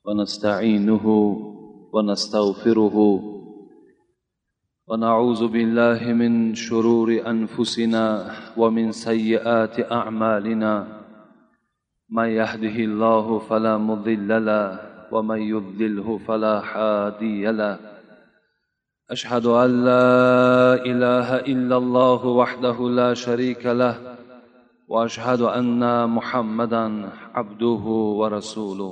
ونستعينه ونستغفره ونعوذ بالله من شرور أنفسنا ومن سيئات أعمالنا من يهده الله فلا مضل له ومن يضلله فلا هادي له أشهد أن لا إله إلا الله وحده لا شريك له وأشهد أن محمدا عبده ورسوله.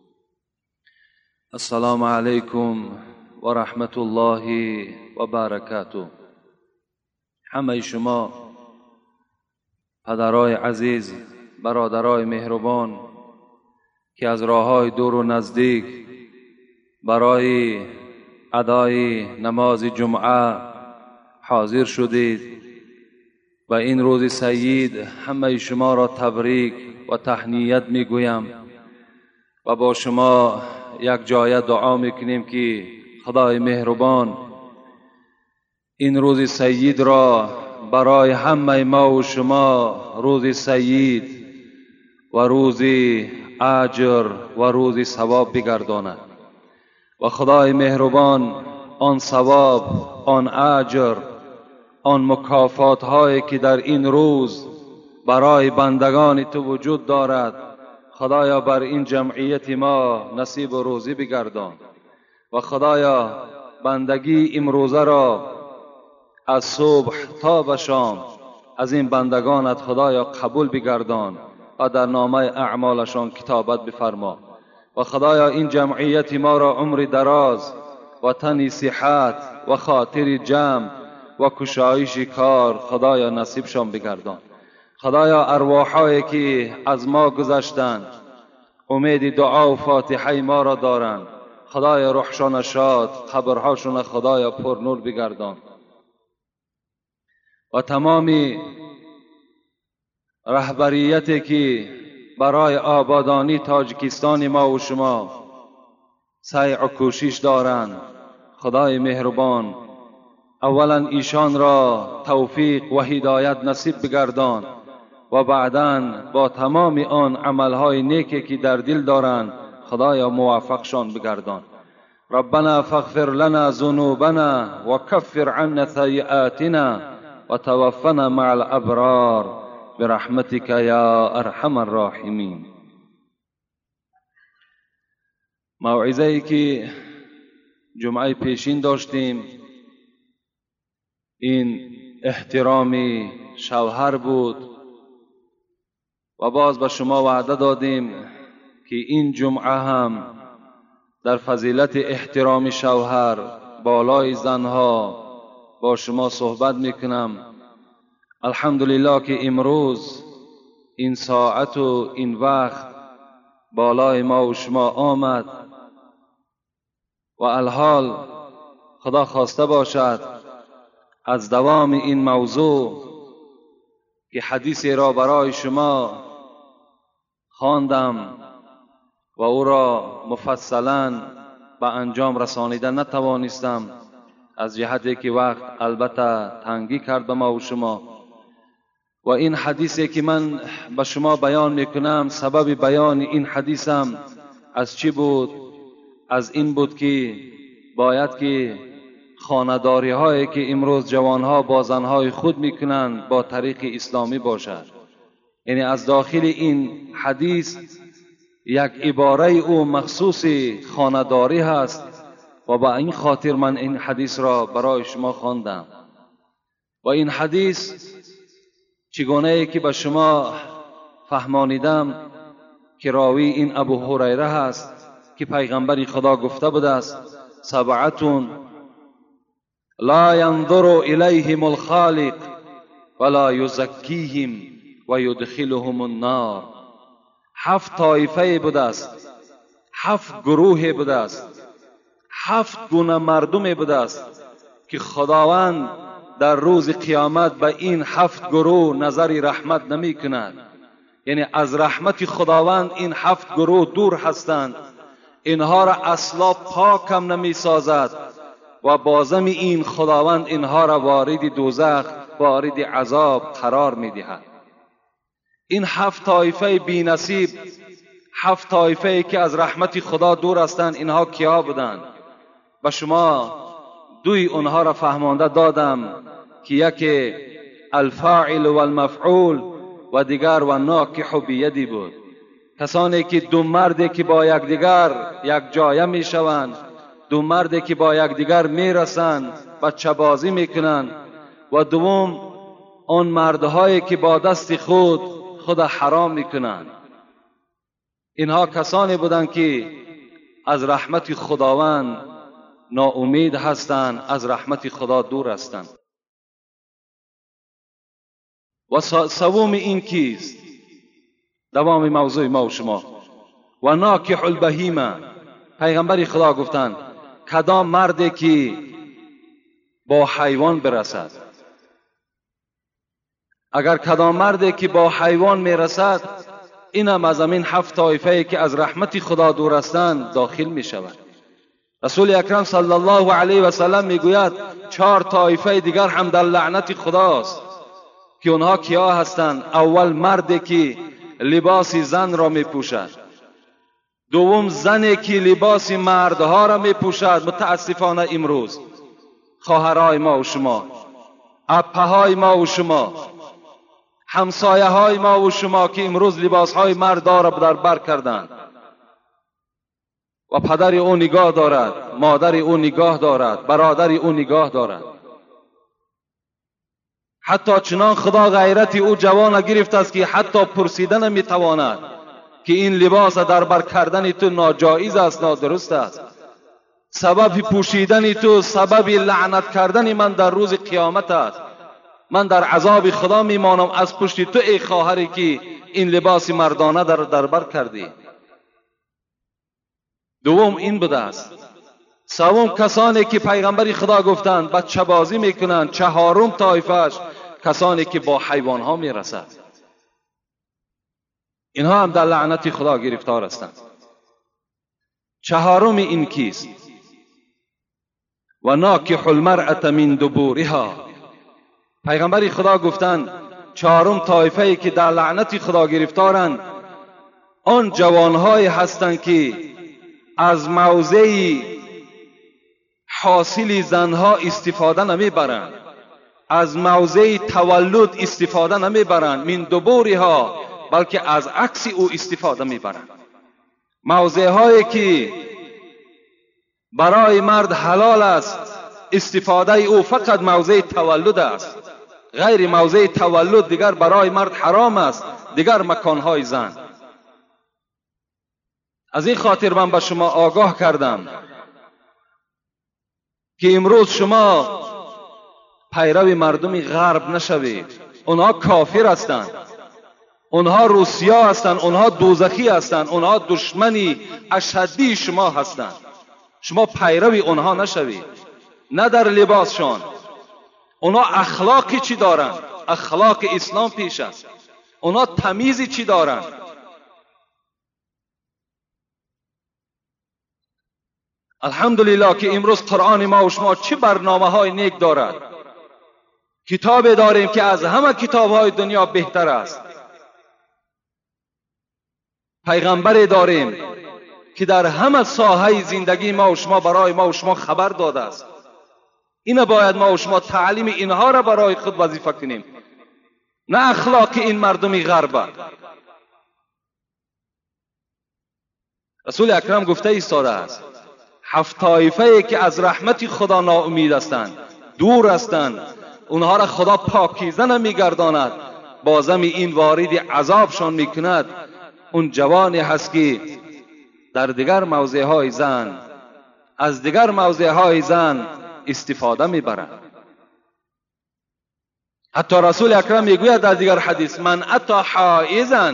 السلام علیکم و رحمت الله و برکاته. همه شما پدرای عزیز، برادرای مهربان که از راههای دور و نزدیک برای ادای نماز جمعه حاضر شدید و این روز سعید، همه شما را تبریک و تهنیت میگویم و با شما یک جای دعا میکنیم که خدای مهربان این روز سعید را برای همه ما و شما روز سعید و روز اجر و روز ثواب بگرداند و خدای مهربان آن ثواب، آن اجر، آن مکافات هایی که در این روز برای بندگان تو وجود دارد، خدایا بر این جمعیت ما نصیب و روزی بگردان و خدایا بندگی امروزه را از صبح تا به شام از این بندگانت خدایا قبول بگردان و در نامه اعمالشان کتابت بفرما و خدایا این جمعیت ما را عمر دراز و تن صحت و خاطر جمع و کشایش کار خدایا نصیبشان بگردان. خدایا ارواحایی که از ما گذشتند امید دعا و فاتحه ما را دارند، خدایا روحشان شاد، قبرهاشون خدایا پر نور بگردان و تمامی رهبریتی که برای آبادانی تاجیکستان ما و شما سعی و کوشش دارند، خدای مهربان اولا ایشان را توفیق و هدایت نصیب بگردان و بعداً با تمام آن عملهای نیکی که در دل دارند خدایا موفقشان بگردان. ربنا فاغفر لنا ذنوبنا و کفر عنا سیئاتنا و توفنا مع الابرار برحمتك یا ارحم الراحمین. موعظه ای که جمعه پیشین داشتیم این احترامی شوهر بود و باز به شما وعده دادیم که این جمعه هم در فضیلت احترام شوهر بالای زنها با شما صحبت میکنم. الحمدلله که امروز این ساعت و این وقت بالای ما و شما آمد و الحال خدا خواسته باشد از دوام این موضوع که حدیثی را برای شما خواندم و او را مفصلا به انجام رسانیده نتوانستم از جهتی که وقت البته تنگی کرد به ما و شما و این حدیثی که من به شما بیان میکنم، سبب بیان این حدیثم از چی بود؟ از این بود که باید که خانه‌داری هایی که امروز جوانها با زنهای خود میکنند با طریق اسلامی باشد. یعنی از داخل این حدیث یک عباره او مخصوص خانه‌داری هست و با این خاطر من این حدیث را برای شما خواندم و این حدیث چگونه ای که به شما فهمانیدم که راوی این ابو هریره هست که پیغمبر خدا گفته بوده است سبعتون لا ينظر الیهم الخالق ولا یزکیهم و یدخلهم النار. 7 طایفه بوده است، 7 گروه بوده است، 7 گونه مردم بوده است که خداوند در روز قیامت به این 7 گروه نظر رحمت نمی کند. یعنی از رحمت خداوند این 7 گروه دور هستند، اینها را اصلا پاکم نمی سازد و بازم این خداوند اینها را وارد دوزخ، وارد عذاب قرار می دهد. این 7 طایفه بی نصیب، 7 طایفه ای که از رحمت خدا دور هستند، اینها کیا بودند؟ و شما دوی اونها را فهمانده دادم که یکی الفاعل و المفعول و دیگر و ناکح بیدی بود. کسانی که دو مردی که با یکدیگر یک جایه می شوند، دو مردی که با یکدیگر می رسند، بچه بازی می کنند. و دوم آن مردهایی که با دست خود حرام می کنند. اینها کسانی بودند که از رحمت خداوند ناامید هستند، از رحمت خدا دور هستند. و سوم این کیست؟ دوام موضوع ما و شما. و ناکح البهیمه، پیغمبر خدا گفتند کدام مردی که با حیوان برسد، اگر کدام مردی که با حیوان میرسد، اینم از همین 7 طایفه که از رحمت خدا دور هستند داخل می شود. رسول اکرم صلی الله علیه و سلم میگوید 4 طایفه دیگر هم در لعنت خداست که اونها کیا هستند؟ اول مردی که لباس زن را می پوشد، دوم زنی که لباس مردها را می پوشد. متاسفانه امروز خواهرای ما و شما، اپهای ما و شما، همسایه های ما و شما که امروز لباس های مردا را در بر کردند و پدر او نگاه دارد، مادر او نگاه دارد، برادر او نگاه دارد. حتی چنان خدا غیرت او جوان گرفت است که حتی پرسیدن نمی تواند که این لباس در بر کردن تو ناجایز است، نادرست است. سبب پوشیدن تو سبب لعنت کردن من در روز قیامت است. من در عذاب خدا میمانم از پشت تو ای خواهری که این لباس مردانه در بر کردی. دوم این بوده است. سوم کسانی که پیغمبر خدا گفتند بچه بازی میکنند. چهارم طایفه‌اش کسانی که با حیوان ها میرسند. اینها هم در لعنت خدا گرفتار هستند. چهارم این کیست؟ و ناکح المرأة من دبورها. پیغمبر خدا گفتند چهارم طایفه‌ای که در لعنت خدا گرفتارند آن جوانهایی هستند که از موضع حاصل زنها استفاده نمیبرند، از موضع تولد استفاده نمیبرند، من دبورها، بلکه از عکس او استفاده میبرند. موضع هایی که برای مرد حلال است استفاده او فقط موضع تولد است، غیر موضع تولد دیگر برای مرد حرام است، دیگر مکانهای زن. از این خاطر من به شما آگاه کردم که امروز شما پیرو مردم غرب نشوید. اونها کافر هستند، اونها روسیا هستند، اونها دوزخی هستند، اونها دشمنی اشدی شما هستند. شما پیروی اونها نشوید، نه در لباسشان. اونها اخلاقی چی دارند؟ اخلاق اسلام پیش است. اونها تمیزی چی دارند؟ الحمدلله که امروز قرآن ما و شما چه برنامه های نیک دارد. کتاب داریم که از همه کتاب های دنیا بهتر است. پیغمبر داریم که در همه ساحه زندگی ما و شما برای ما و شما خبر داده است. این باید ما و شما تعلیم اینها را برای خود وظیفه کنیم، نه اخلاق این مردم غرب. رسول اکرم گفته ایستاده است 7 طایفه‌ای که از رحمت خدا ناامید هستند، دور هستند، اونها را خدا پاکیزه نمیگرداند، بازم این وارد عذابشان میکند. اون جوانی هست که در دیگر موضعهای زن، از دیگر موضعهای زن استفاده میبرند. حتی رسول اکرم میگوید در دیگر حدیث من اتی حائزا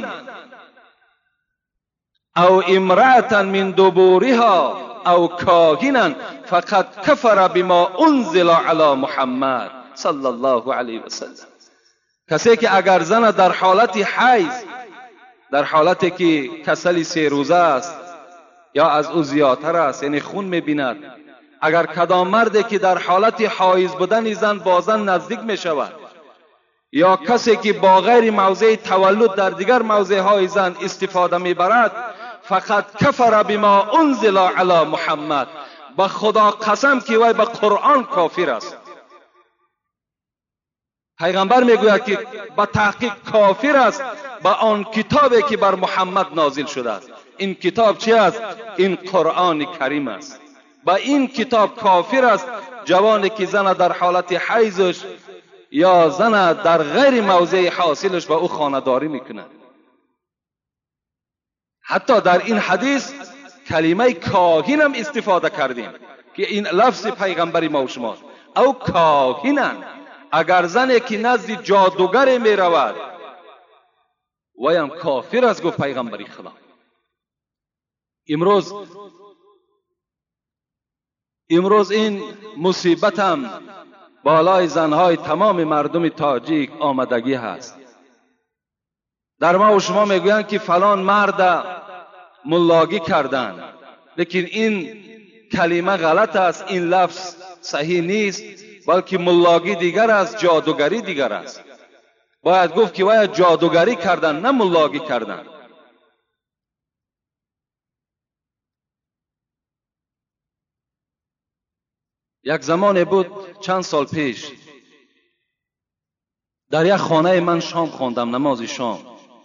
او امرأة من دبورها او کاهنا فقد کفر بما انزل علی محمد صلی الله علیه و سلم. کسی که اگر زن در حالت حیض، در حالتی که کسل 3 روزه است یا از او زیادتر است، یعنی خون میبیند، اگر کدام مردی که در حالت حایض بودن زن با زن نزدیک میشود، یا کسی که با غیر موضع تولد در دیگر موضع های زن استفاده میبرد، فقط کفر بما انزل علی محمد. به خدا قسم که وی به قرآن کافر است. پیغمبر میگوید که به تحقیق کافر است به آن کتابی که بر محمد نازل شده است. این کتاب چی است؟ این قرآن کریم است. به این کتاب کافر است جوانی که زن در حالت حیضش یا زن در غیر موضع حاصلش به او خانه‌داری میکنه. حتی در این حدیث کلمه کاهن هم استفاده کردیم که این لفظ پیغمبری ما و شما او کاهنن. اگر زنی که نزد جادوگر می رود ویم کافر است گفت پیغمبری خدا. امروز این مصیبت هم بالای زنهای تمام مردم تاجیک آمدگی هست. در ما و شما میگویند که فلان مرد ملاگی کردن، لیکن این کلمه غلط است، این لفظ صحیح نیست، بلکه ملاگی دیگر است، جادوگری دیگر است. باید گفت که باید جادوگری کردن نه ملاگی کردن. یک زمان بود چند سال پیش در یک خانه من شام خواندم، نماز شام.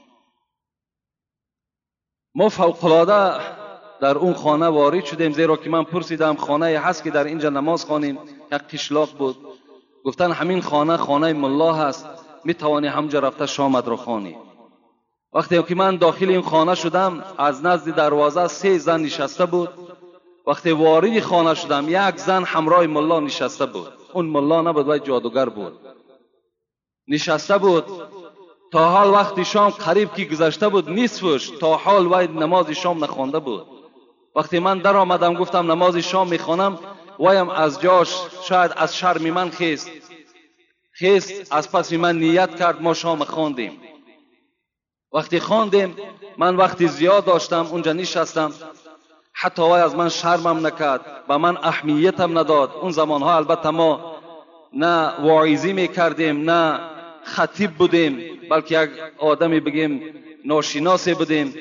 ما فوق‌العاده در اون خانه وارد شدیم، زیرا که من پرسیدم خانه هست که در اینجا نماز خوانیم؟ یک قشلاق بود. گفتن همین خانه ملا هست، می توانی همجا رفته شامت رو خوانی. وقتی که من داخل این خانه شدم از نزد دروازه 3 زن نشسته بود. وقتی وارد خانه شدم یک زن همراه ملا نشسته بود. اون ملا نبود ولی جادوگر بود. نشسته بود تا حال وقتی شام قریب که گذشته بود نصفش تا حال وی نماز شام نخوانده بود. وقتی من در آمدم گفتم نماز شام میخوانم، ویم از جاش شاید از شرم من خیست از پس من نیت کرد ما شام خواندیم. وقتی خواندیم من وقتی زیاد داشتم اونجا نشستم، حتی وی از من شرمم نکرد، به من اهمیتم نداد. اون زمانها البته ما نه واعظی میکردیم نه خطیب بودیم، بلکه یک آدمی بگیم ناشناسی بودیم.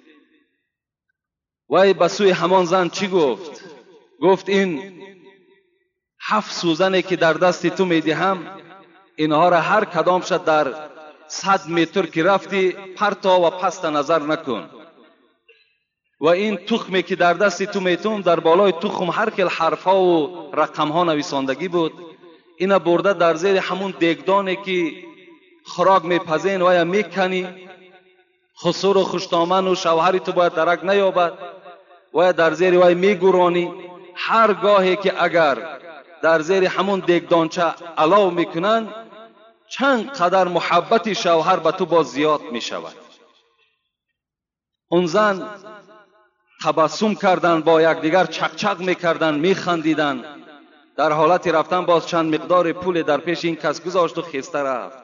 وی به سوی همان زن چی گفت؟ گفت این 7 سوزنی که در دست تو میدهم اینها را هر کدام شد در 100 متر که رفتی پرتا و پست نظر نکن. و این تخمی که در دست تو میتون در بالای تخم هر کل حرفها و رقمها نویساندگی بود. اینا برده در زیر همون دیگدانی که خوراک میپزین و یا میکنی، خسور و خوشتامن و شوهری تو باید درک نیابد و یا در زیر وی میگورانی. هر گاهی که اگر در زیر همون دیگدانچه علاو میکنن چند قدر محبت شوهر به تو باز زیاد میشود. اون زن تبسم کردن، با یکدیگر چقچق میکردن، میخندیدن. در حالت رفتن باز چند مقدار پول در پیش این کس گذاشت و خسته رفت.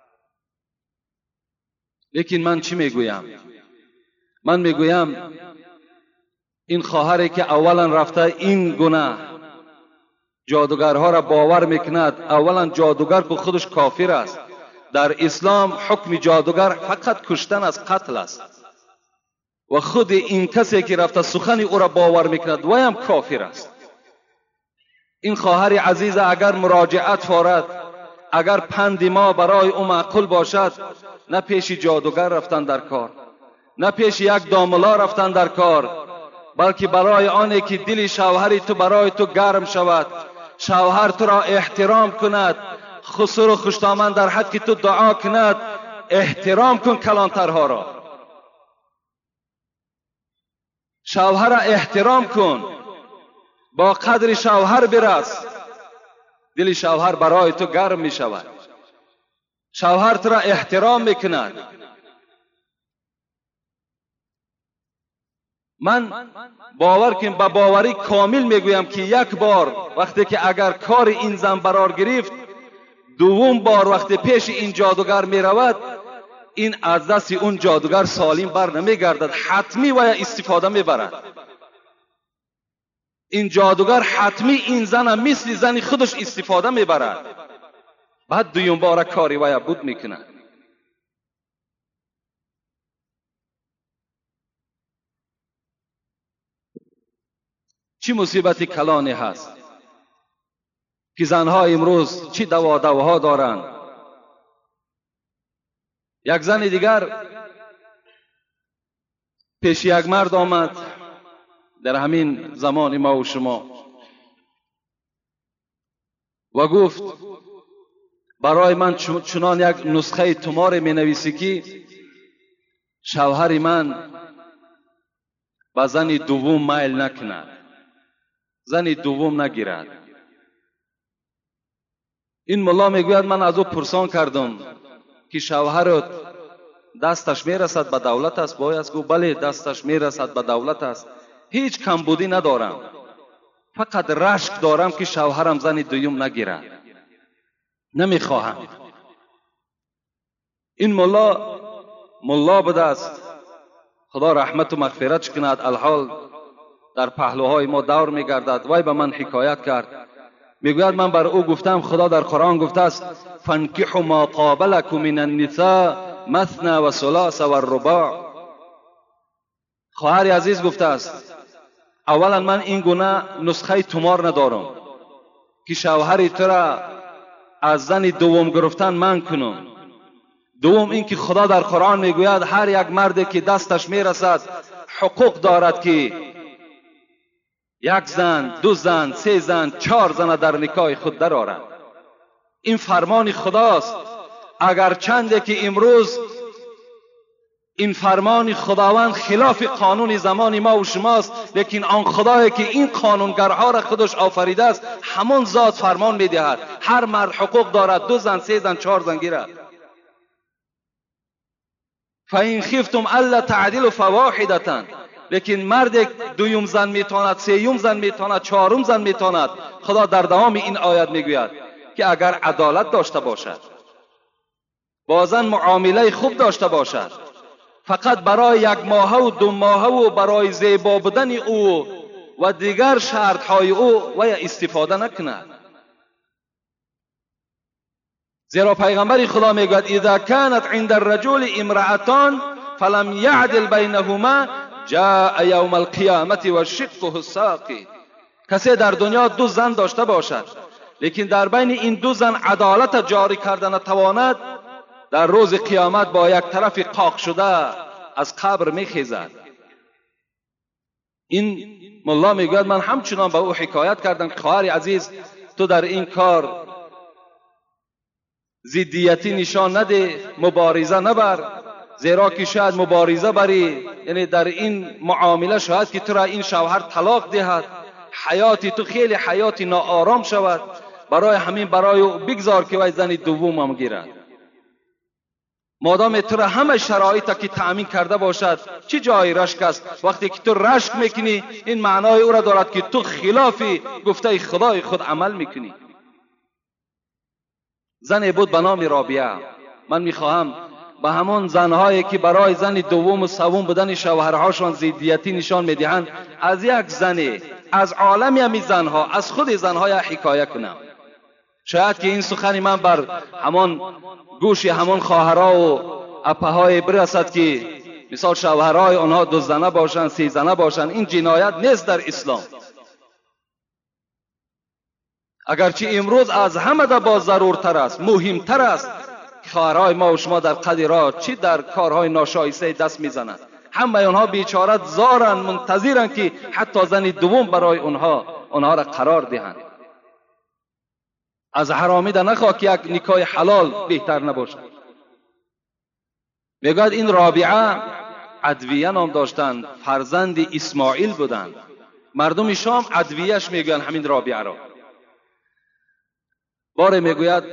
لیکن من چی میگویم؟ من میگویم این خواهری که اولا رفته این گونه جادوگرها را باور میکند، اولا جادوگر که خودش کافر است. در اسلام حکم جادوگر فقط کشتن از قتل است و خود این کسی که رفته سخن او را باور میکند وی هم کافر است. این خواهر عزیز اگر مراجعت فارد، اگر پند ما برای او معقول باشد، نه پیش جادوگر رفتن در کار، نه پیش یک داملا رفتن در کار، بلکه برای آنه که دل شوهری تو برای تو گرم شود، شوهر تو را احترام کند، خسر و خوشتامن در حد که تو دعا کند. احترام کن کلانترها را، شوهر را احترام کن، با قدر شوهر برس، دل شوهر برای تو گرم می شود، شوهر تو را احترام میکند. من باور کنم، با باوری کامل میگویم که یک بار وقتی که اگر کار این زن برار گرفت، دوم بار وقتی پیش این جادوگر می رود، این از دست اون جادوگر سالم بر نمی گردد، حتمی و استفاده می برد. این جادوگر حتمی این زن مثل زن خودش استفاده می برد، بعد دوم بار کاری و بود می کند. . چی مصیبت کلانی هست که زنها امروز چی دواها دارند. یک زن دیگر پیش یک مرد آمد در همین زمان ما و شما و گفت برای من چنان یک نسخه تمار می نویسی که شوهر من به زن دوم میل نکند، زن دوم نگیرد. این ملا میگوید من از او پرسان کردم که شوهرت دستش میرسد به دولت است؟ باید گفت بله دستش میرسد به دولت است، هیچ کمبودی ندارم، فقط رشک دارم که شوهرم زن دوم نگیرد، نمیخواهم. این ملا بوده است، خدا رحمت و مغفرتش کند، الحال در پهلوهای ما دور میگردد. وای به من حکایت کرد، میگوید من بر او گفتم خدا در قرآن گفته است فانکحوا ما طاب لکم من النساء مثنی و ثلاث و الرباع. خواهر عزیز گفته است اولا من این گونه نسخه تمار ندارم که شوهر تو را از زن دوم گرفتن من کنم. دوم این که خدا در قرآن میگوید هر یک مردی که دستش میرسد حقوق دارد که یک زن، دو زن، سه زن، 4 زن در نکاح خود درآورد. این فرمان خداست. اگر چنده که امروز این فرمان خداوند خلاف قانون زمان ما و شماست، لیکن آن خدایی که این قانونگرها را خودش آفریده است همان ذات فرمان میدهد هر مرد حقوق دارد 2 زن، 3 زن، 4 زن گیرد. فَإِنْ خِفْتُمْ أَلَّا تَعْدِلُوا فَوَاحِدَةً. لیکن مرد دوم زن میتواند، سیوم زن میتواند، 4م زن میتواند. خدا در دوام این آیت میگوید که اگر عدالت داشته باشد، با زن معامله خوب داشته باشد، فقط برای 1 ماه و 2 ماه و برای زیبا بودن او و دیگر شرط های او و استفاده نکند. زیرا پیغمبر خدا میگوید اذا كانت عند الرجل امرأتان فلم يعدل بينهما جاء يوم القيامة وشقه الساقي. کسی در دنیا 2 زن داشته باشد لیکن در بین این 2 زن عدالت جاری کردن نتواند، در روز قیامت با یک طرف قاق شده از قبر میخیزد. این ملا میگوید من همچنان به او حکایت کردم که خواهر عزیز تو در این کار ضدیتی نشان نده، مبارزه نبر، زیرا که شاید مبارزه بری یعنی در این معامله شاید که تو را این شوهر طلاق دهد، حیاتی تو خیلی حیاتی ناآرام شود. برای همین برای او بگذار که وی زن دوم هم گیرد. مادام تو را همه شرایط که تأمین کرده باشد چی جای رشک است؟ وقتی که تو رشک میکنی این معنای او را دارد که تو خلاف گفته خدای خود عمل میکنی. زنی بود به نام رابعه. من میخواهم به همان زنهایی که برای زن دوم و سوم بودن شوهرهاشان ضدیتی نشان میدهند از یک زنی از عالم همین زنها از خود زنهای حکایت کنم. شاید که این سخن من بر همان گوش همان خواهرها و اپههای برسد که مثال شوهرهای آنها 2 زنه باشند 3 زنه باشند. این جنایت نیست در اسلام. اگرچه امروز از همه با ضرورتر است، مهمتر است که خواهرهای ما و شما در قد راه چی در کارهای ناشایسته دست میزنند. همه آنها بیچاره زارن منتظرند که حتی زن دوم برای آنها را قرار دهند. از حرامیده نخواه که یک نکاح حلال بهتر نباشد. میگوید این رابعه ادویه نام داشتند، فرزند اسماعیل بودند. مردم شام ادویهش میگویند همین رابعه را. باره میگوید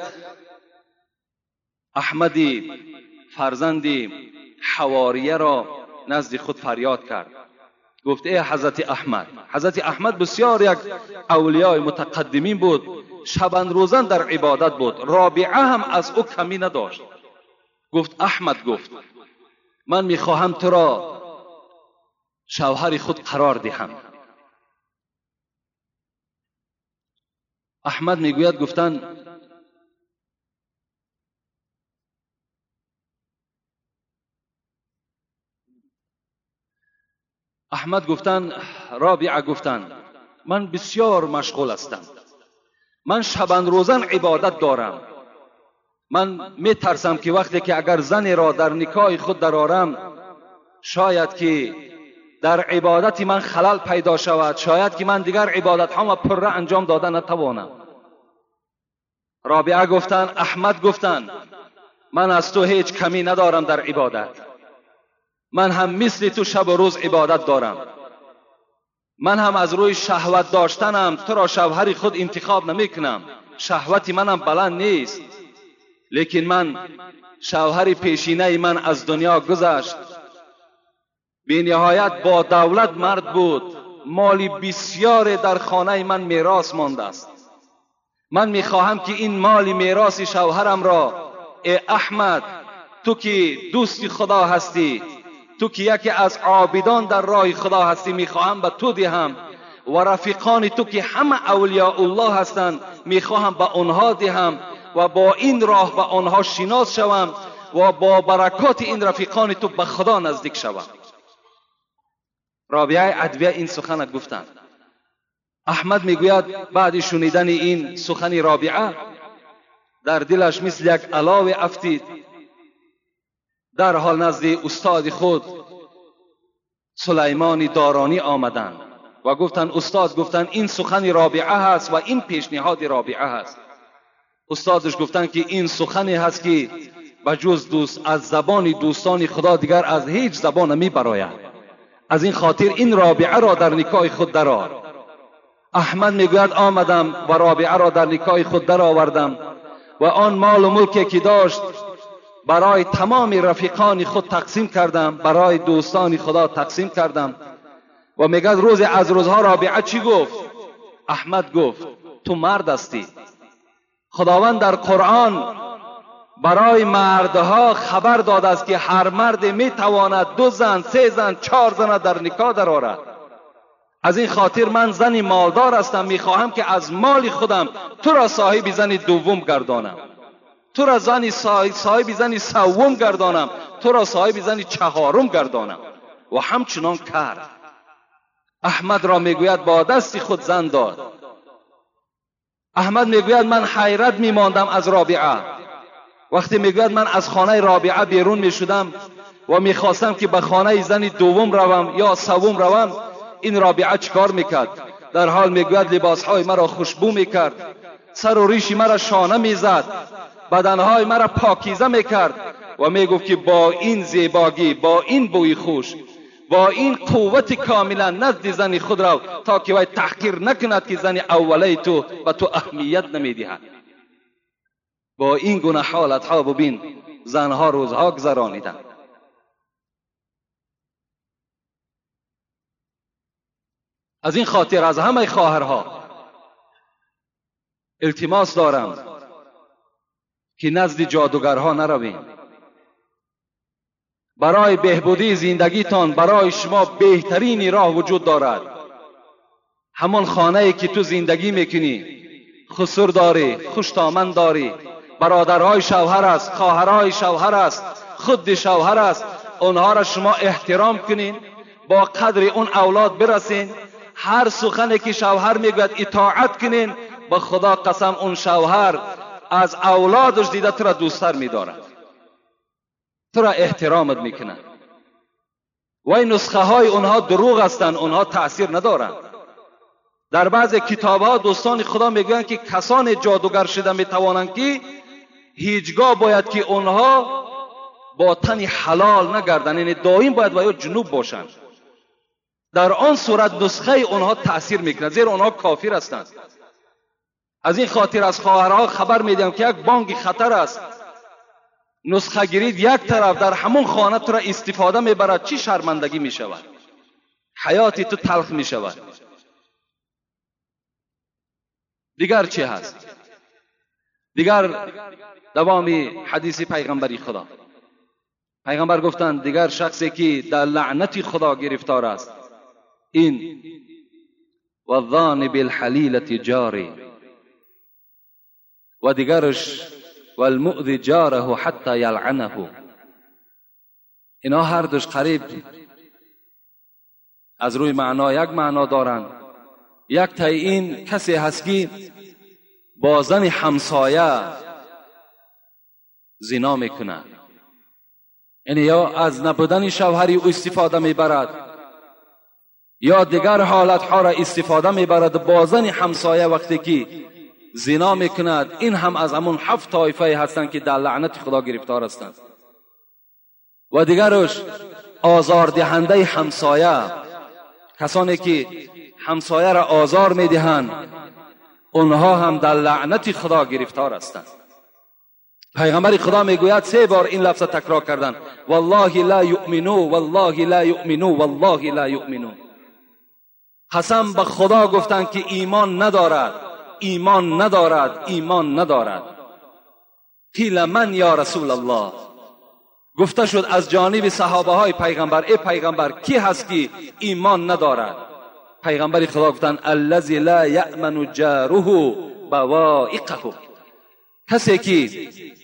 احمدی فرزندی حواریه را نزد خود فریاد کرد، گفت ای حضرت احمد. حضرت احمد بسیار یک اولیاء متقدمین بود، شبان روزن در عبادت بود. رابعه هم از او کمی نداشت. گفت احمد گفت من میخواهم تو را شوهر خود قرار دهم. احمد میگوید گفتن رابعه گفتن من بسیار مشغول هستم، من شبان روزن عبادت دارم. من میترسم که وقتی که اگر زنی را در نکاح خود درآورم، شاید که در عبادت من خلل پیدا شود، شاید که من دیگر عبادت ها پره انجام داده نتوانم. رابعه گفتن، احمد گفتن من از تو هیچ کمی ندارم در عبادت، من هم مثل تو شب و روز عبادت دارم، من هم از روی شهوت داشتنم تو را شوهر خود انتخاب نمیکنم، شهوتی منم بلند نیست، لیکن من شوهر پیشینه من از دنیا گذشت، بی نهایت با دولت مرد بود، مالی بسیار در خانه من میراث مانده است. من میخواهم که این مال میراث شوهرم را، ای احمد تو که دوست خدا هستی، تو که یکی از عابدان در راه خدا هستی، میخواهم به تو دهم و رفیقان تو که همه اولیاء الله هستند میخواهم به آنها دهم و با این راه به آنها شناس شوم و با برکات این رفیقان تو به خدا نزدیک شوم. رابعه ادویه این سخن گفتند. احمد میگوید بعد شنیدن این سخن رابعه در دلش مثل یک الاو افتید. در حال نزد استاد خود سلیمان دارانی آمدند و گفتند استاد، گفتند این سخن رابعه هست و این پیشنهاد رابعه هست. استادش گفتند که این سخنی هست که بجز دوست از زبان دوستان خدا دیگر از هیچ زبان نمی براید، از این خاطر این رابعه را در نکاح خود درآور. احمد میگوید آمدم و رابعه را در نکاح خود درآوردم و آن مال و ملکی که داشت برای تمام رفیقان خود تقسیم کردم، برای دوستان خدا تقسیم کردم. و میگه روز از روزها رابعه چی گفت؟ احمد گفت تو مرد هستی. خداوند در قرآن برای مردها خبر داده است که هر مرد میتواند 2 زن، 3 زن، 4 زن در نکاح درآورد. از این خاطر من زنی مالدار هستم، میخواهم که از مال خودم تو را صاحب زن دوم گردانم، تو را صاحب زن سوم گردانم، تو را صاحب زن چهارم گردانم. و همچنان کرد. احمد را میگوید با دست خود زن داد. احمد میگوید من حیرت میماندم از رابعه. وقتی میگوید من از خانه رابعه بیرون میشدم و میخواستم که به خانه زن دوم روم یا سوم روم، این رابعه چیکار میکرد؟ در حال میگوید لباسهای مرا خوشبو میکرد، سر و ریش مرا شانه میزد، بدنهای مرا پاکیزه میکرد و میگفت که با این زیباگی، با این بوی خوش، با این قوت کاملا نزد زن خود رو تا که وی تحقیر نکند که زن اوله تو و تو اهمیت نمیدهد. با این گونه حالت ها ببین زنها روزها گذرانیدند. از این خاطر از همه خواهرها التماس دارم که نزد جادوگرها نرویم. برای بهبودی زندگیتان برای شما بهترین راه وجود دارد. همان خانه‌ای که تو زندگی میکنی، خسر داری، خوشتامن داری، برادرهای شوهر است، خواهرهای شوهر است، خود شوهر است، اونها را شما احترام کنین، با قدر اون اولاد برسین، هر سخنی که شوهر میگوید اطاعت کنین. به خدا قسم اون شوهر از اولادش دیده تو را دوستتر میدارد، تو را احترامت میکنه. و این نسخه های اونها دروغ هستند، اونها تأثیر ندارند. در بعض کتاب ها دوستان خدا میگویند که کسان جادوگر شده میتوانند که هیچگاه باید که اونها با تن حلال نگردند، یعنی دائم باید و یا جنوب باشند. در آن صورت نسخه اونها تأثیر میکنه، زیرا اونها کافر هستند. از این خاطر از خواهرها خبر میدم که یک بانگ خطر است. نسخه گیرید یک طرف در همون خانه تو را استفاده میبرد، چی شرمندگی میشود، حیاتی تو تلخ میشود. دیگر چی هست؟ دیگر دوام حدیث پیغمبری خدا. پیغمبر گفتند دیگر شخصی که در لعنت خدا گرفتار است، این والظان بالحلیلة جاری، و دیگرش والمؤذی جاره حتی یلعنه. اینا هر دوش قریب از روی معنا یک معنا دارند. یک تعیین کسی هست که با زن همسایه زنا میکنه، یعنی یا از نبودن شوهری او استفاده میبرد یا دیگر حالتها را استفاده میبرد با زن همسایه وقتی که زنا میکند. این هم از همون 7 طایفه هستند که در لعنت خدا گرفتار هستند. و دیگرش آزاردهنده همسایه، کسانی که همسایه را آزار میدهند اونها هم در لعنت خدا گرفتار هستند. پیغمبر خدا میگوید 3 بار این لفظ تکرار کردن: والله لا یؤمنو، والله لا یؤمنو، والله لا یؤمنو. قسم به خدا گفتند که ایمان ندارد، ایمان ندارد، ایمان ندارد. قیل من یا رسول الله، گفته شد از جانب صحابه های پیغمبر: ای پیغمبر کی هست که ایمان ندارد؟ پیغمبر خدا گفتند: الذی لا یأمن جاره بوائقه، کسی که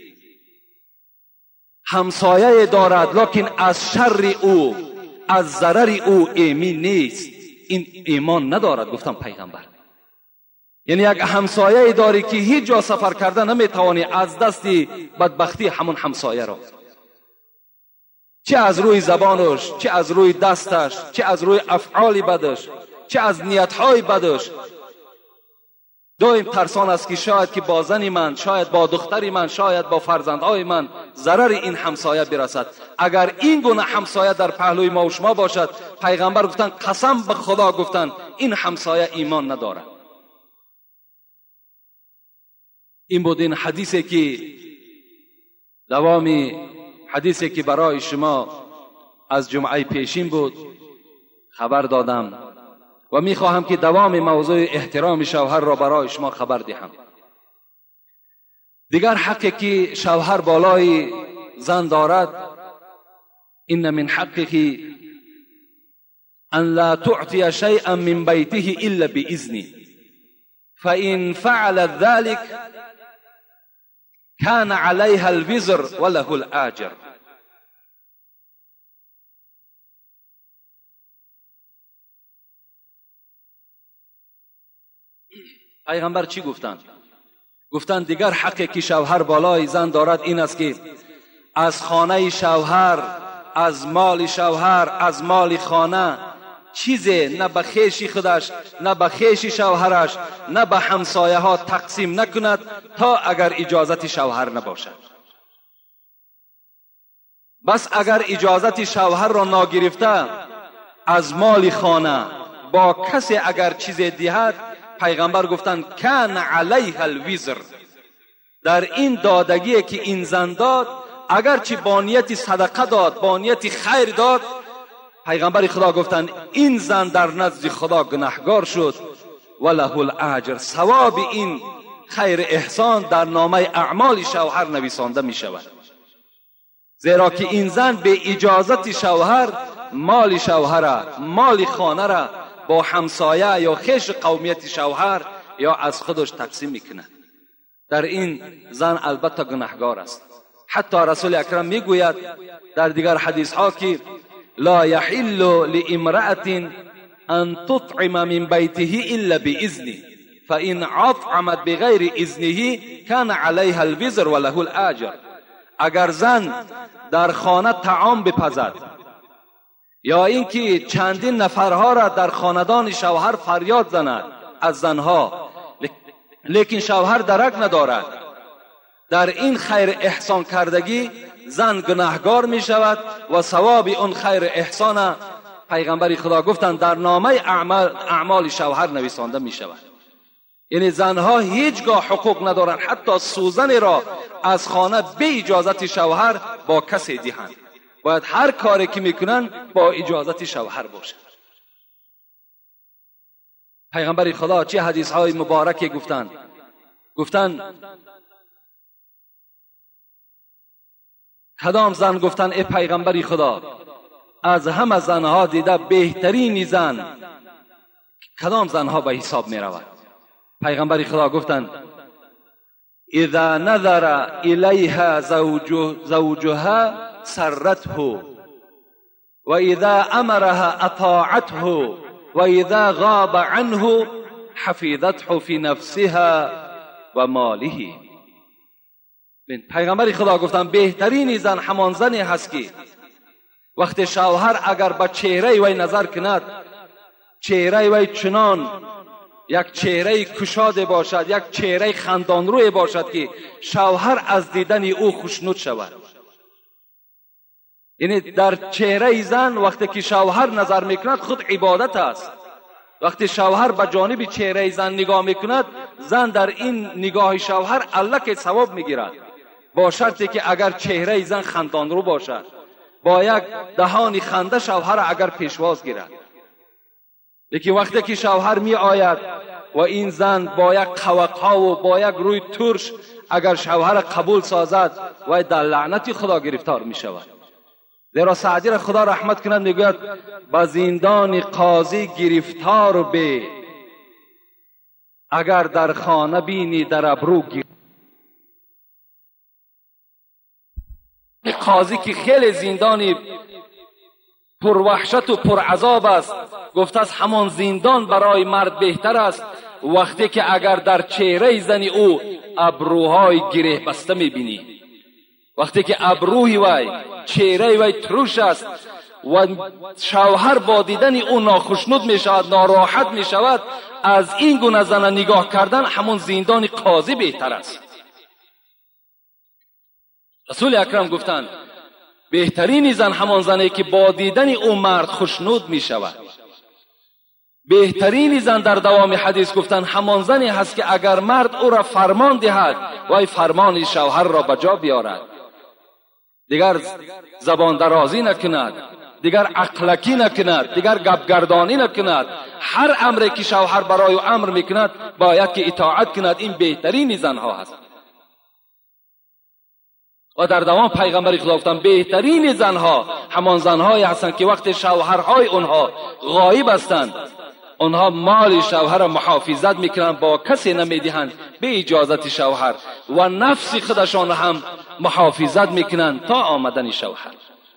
همسایه دارد لکن از شر او، از ضرر او ایمن نیست، این ایمان ندارد. گفتم پیغمبر یعنی یک همسایه داری که هیچ جا سفر کرده نمیتوانی از دست بدبختی همون همسایه را، چه از روی زبانش، چه از روی دستش، چه از روی افعال بدش، چه از نیتهای بدش، دائم ترسان است که شاید که با زن من، شاید با دختری من، شاید با فرزندهای من ضرر این همسایه برسد. اگر این گونه همسایه در پهلوی ما و شما باشد، پیغمبر گفتن قسم به خدا گفتن این همسایه ایمان ندارد. این بود این حدیثی که دوامی حدیثی که برای شما از جمعه پیشین بود خبر دادم و میخواهم که دوام موضوع احترام شوهر را برای شما خبر دهم. دیگر حقی که شوهر بالای زن دارد: این من حقه ان لا تعطی شیئا من بیته الا باذنه فان فعل ذلك كان عليها الوزر وله الاجر. پیغمبر چی گفتند؟ گفتند دیگر حقی که شوهر بالای زن دارد این است که از خانه شوهر، از مال شوهر، از مال خانه چیزی نه به خویش خودش، نه به خویش شوهرش، نه به همسایه ها تقسیم نکند تا اگر اجازت شوهر نباشد. بس اگر اجازت شوهر را ناگرفته از مال خانه با کسی اگر چیزی دهد، پیغمبر گفتند کان علیها الوزر، در این دادگی که این زن داد اگرچه با نیت صدقه داد، با نیت خیر داد، پیغمبر خدا گفتند این زن در نزد خدا گناهگار شد وله الاجر، ثواب این خیر احسان در نامه اعمال شوهر نویسانده می شود. زیرا که این زن به اجازت شوهر مال شوهر، مال خانه را با همسایه یا خویش قومیت شوهر یا از خودش تقسیم میکنه. در این زن البته گناهگار است. حتی رسول اکرم میگوید در دیگر حدیث ها که لا یحل لامرأة ان تطعم من بیته الا باذنه فان اطعمت بغیر اذنه کان علیها الوزر وله الاجر. اگر زن در خانه طعام بپزد یا اینکه چندین نفرها را در خاندان شوهر فریاد زند از زنها، لیکن شوهر درک ندارد، در این خیر احسان کردگی زن گناهگار می شود و ثواب اون خیر احسان پیغمبر خدا گفتند در نامه اعمال شوهر نویسانده می شود. یعنی زنها هیچگاه حقوق ندارند حتی سوزن را از خانه به اجازت شوهر با کسی دهند. باید هر کاری که میکنن با اجازت شوهر باشد. پیغمبر خدا چه حدیث های مبارکی گفتند کدام زن گفتند ای پیغمبر خدا از همه زنها دیده بهترین زن کدام زنها به حساب می رود؟ پیغمبر خدا گفتند اذا نظر الیها زوجها سرته و اذا امرها اطاعته و اذا غاب عنه حفظته فی نفسها و ماله. پیغمبر خدا گفتن بهترین زن همان زنی هست که وقتی شوهر اگر به چهره وی نظر کند، چهره وی چنان یک چهره کشاده باشد، یک چهره خندانروی باشد که شوهر از دیدن او خوشنود شود. یعنی در چهره زن وقتی که شوهر نظر میکند خود عبادت است. وقتی شوهر به جانب چهره زن نگاه میکند، زن در این نگاه شوهر الله که ثواب میگیرد، با شرطی که اگر چهره زن خندانرو باشد، با یک دهان خنده شوهر اگر پیشواز گیرد. لیکن وقتی که شوهر می آید و این زن با یک قوقها و با یک روی ترش اگر شوهر قبول سازد و در لعنت خدا گرفتار می شود. زیرا سعدی را خدا رحمت کند میگوید به زندان قاضی گرفتار به، اگر در خانه بینی در ابرو گیر. قاضی که خیلی زندانی پروحشت و پرعذاب است، گفته است همان زندان برای مرد بهتر است وقتی که اگر در چهره زن او ابروهای گره بسته میبینی، وقتی که ابروی وی چهره وی تروش است و شوهر با دیدن او ناخشنود می شود، ناراحت می شود، از این گونه زن نگاه کردن همون زندان قاضی بهتر است. رسول اکرم گفتند بهترین زن همان زنی که با دیدن او مرد خوشنود می شود. بهترین زن در دوام حدیث گفتند همان زنی هست که اگر مرد او را فرمان دهد وی فرمان شوهر را بجا بیارد، دیگر زبان درازی نکند، دیگر عقلکی نکند، دیگر گپگردانی نکند. هر امری که شوهر برای او امر میکند باید که اطاعت کند. این بهترین زنها هست. و در دوام پیغمبر خدا گفتند بهترین زنها همان زنهایی هستند که وقت شوهرهای اونها غایب هستند اونها مال شوهر را محافظت میکنند، با کسی نمیدهند به اجازت شوهر، و نفس خودشان هم محافظت میکنند تا آمدن شوهر.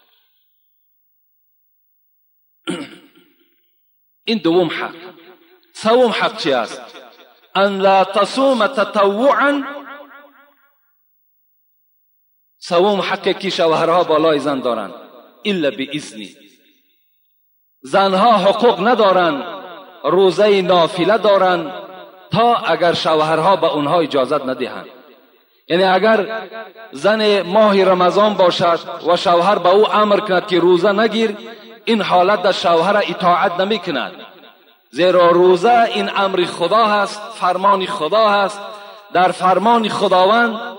این دوم حق. سوم حق چی است؟ ان لا تصوم تطوعا. سوم حقی که شوهرها بالای زن دارند الا باذنی. زنها حقوق ندارند روزه نافله دارند تا اگر شوهرها به اونها اجازت ندهند. یعنی اگر زن ماه رمضان باشد و شوهر به او امر کند که روزه نگیر، این حالت در شوهر اطاعت نمی کند، زیرا روزه این امر خدا هست، فرمان خدا هست. در فرمان خداوند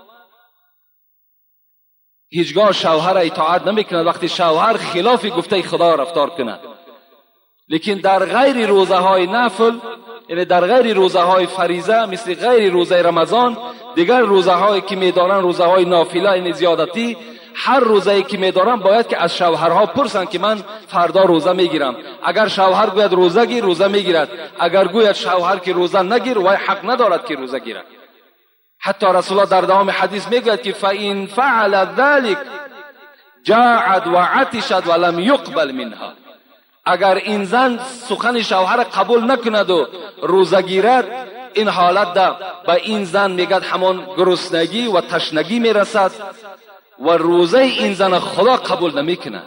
هیچگاه شوهر اطاعت نمی کند وقتی شوهر خلاف گفته خدا رفتار کند. لیکن در غیر روزه های نفل، یعنی در غیر روزه های فریضه مثل غیر روزه رمضان، دیگر روزه هایی که میدارن روزه های نافله این زیادتی، هر روزه که میدارن باید که از شوهرها پرسن که من فردا روزه میگیرم. اگر شوهر گوید روزه گیر، روزه میگیرد. اگر گوید شوهر که روزه نگیر، وای حق ندارد که روزه گیرد. حتی رسول الله در دوام حدیث میگوید که فإن فعل ذلك جاعت و عطشت و لم يقبل منها. اگر این زن سخن شوهر قبول نکند و روزه گیرد، این حالت ده به این زن میگد همان گرسنگی و تشنگی میرسد و روزه این زن خدا قبول نمیکند.